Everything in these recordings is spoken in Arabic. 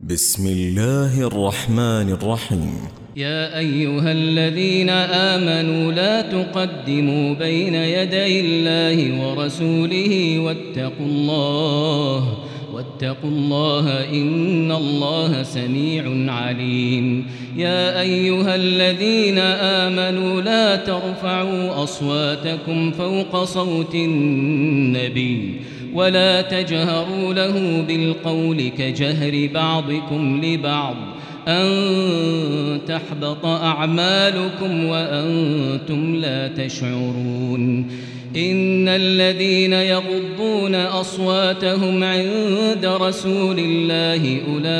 بسم الله الرحمن الرحيم. يا أيها الذين آمنوا لا تقدموا بين يدي الله ورسوله واتقوا الله إن الله سميع عليم. يا أيها الذين آمنوا لا ترفعوا أصواتكم فوق صوت النبي ولا تجهروا له بالقول كجهر بعضكم لبعض أن تحبط أعمالكم وأنتم لا تشعرون. إن الذين يغضون أصواتهم عند رسول الله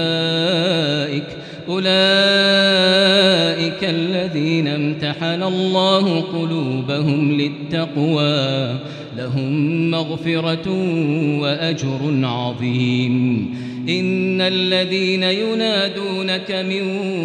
أولئك الذين امتحن الله قلوبهم للتقوى لهم مغفرة وأجر عظيم. إن الذين ينادونك من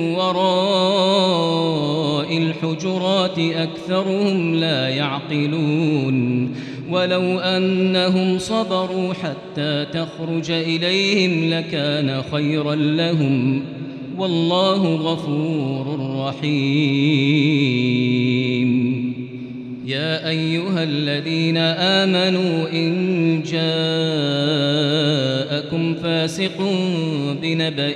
وراء الحجرات أكثرهم لا يعقلون. ولو أنهم صبروا حتى تخرج إليهم لكان خيرا لهم والله غفور رحيم. يا أيها الذين آمنوا إن جاءكم فاسق بنبأ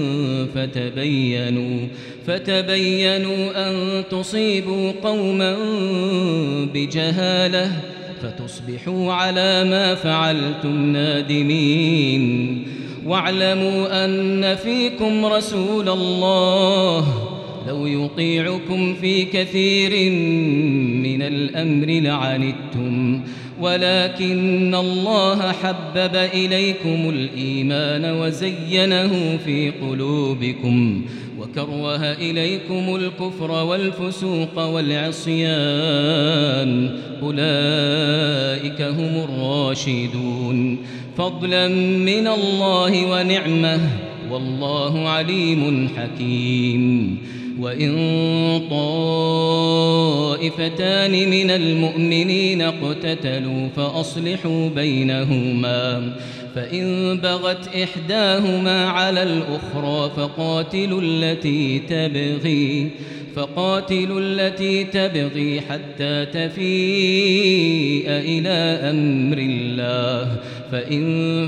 فتبينوا أن تصيبوا قوما بجهالة فتصبحوا على ما فعلتم نادمين. واعلموا أن فيكم رسول الله لو يطيعكم في كثير من الأمر لعنتم ولكن الله حبب إليكم الإيمان وزينه في قلوبكم وكره إليكم الكفر والفسوق والعصيان أولئك هم الراشدون فضلا من الله ونعمه والله عليم حكيم. وإن طائفتان من المؤمنين اقتتلوا فأصلحوا بينهما فإن بغت إحداهما على الأخرى فقاتلوا التي تبغي حتى تفيء إلى أمر الله فإن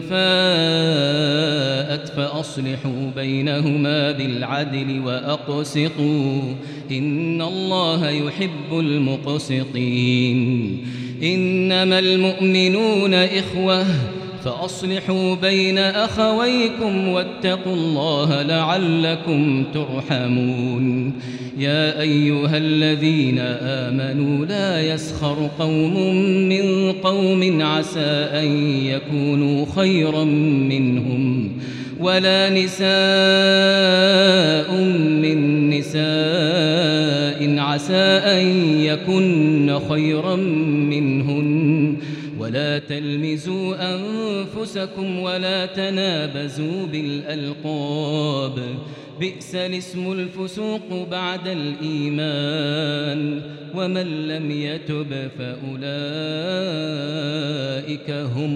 فاءت فأصلحوا بينهما بالعدل وأقسطوا إن الله يحب المقسطين. إنما المؤمنون إخوة فأصلحوا بين أخويكم واتقوا الله لعلكم ترحمون. يا أيها الذين آمنوا لا يسخر قوم من قوم عسى أن يكونوا خيرا منهم ولا نساء من نساء عسى أن يكن خيرا منهن ولا تلمزوا أنفسكم ولا تنابزوا بالألقاب بئس الاسم الفسوق بعد الإيمان ومن لم يتب فأولئك هم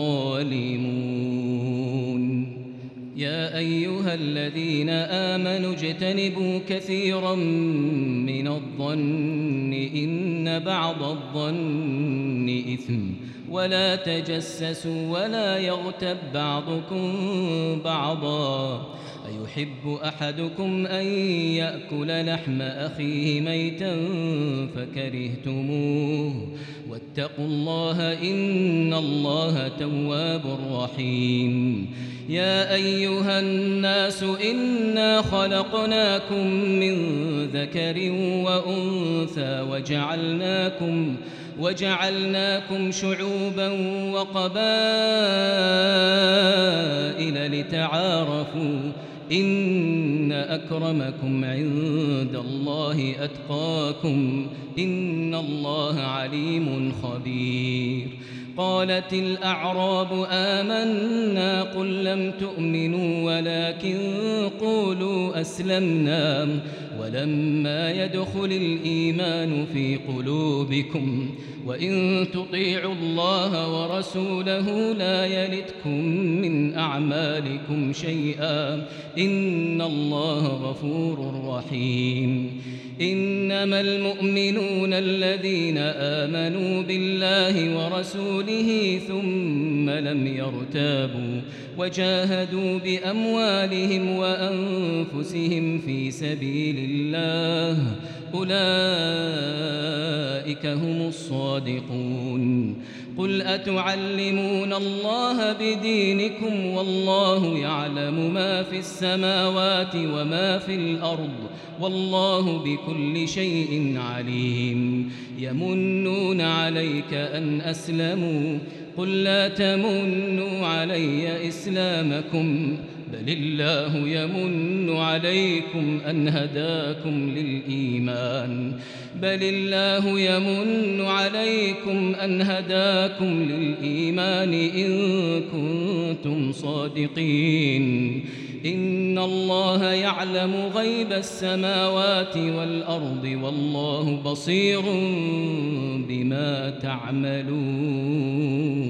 الظالمون. يا أيها الذين آمنوا اجتنبوا كثيرا من الظن إن بعض الظن إثم ولا تجسسوا ولا يغتب بعضكم بعضا أيحب أحدكم أن يأكل لحم أخيه ميتا فكرهتموه واتقوا الله إن الله تواب رحيم. يا أيها الناس إنا خلقناكم من ذكر وأنثى وجعلناكم شعوبا وقبائل لتعارفوا إن أكرمكم عند الله أتقاكم إن الله عليم خبير. قالت الأعراب آمنا قل لم تؤمنوا ولكن قولوا أسلمنا ولما يدخل الإيمان في قلوبكم وإن تطيعوا الله ورسوله لا يلتكم من أعمالكم شيئا إن الله غفور رحيم إنما المؤمنون الذين آمنوا بالله ورسوله ثم لم يرتابوا وجاهدوا بأموالهم وأنفسهم في سبيل الله أولئك هم الصادقون قل أتعلمون الله بدينكم والله يعلم ما في السماوات وما في الأرض والله بكل شيء عليم يمنون عليك أن أسلموا قل لا تمنوا علي إسلامكم بل الله يمن عليكم أن هداكم للإيمان إن كنتم صادقين إن الله يعلم غيب السماوات والأرض والله بصير بما تعملون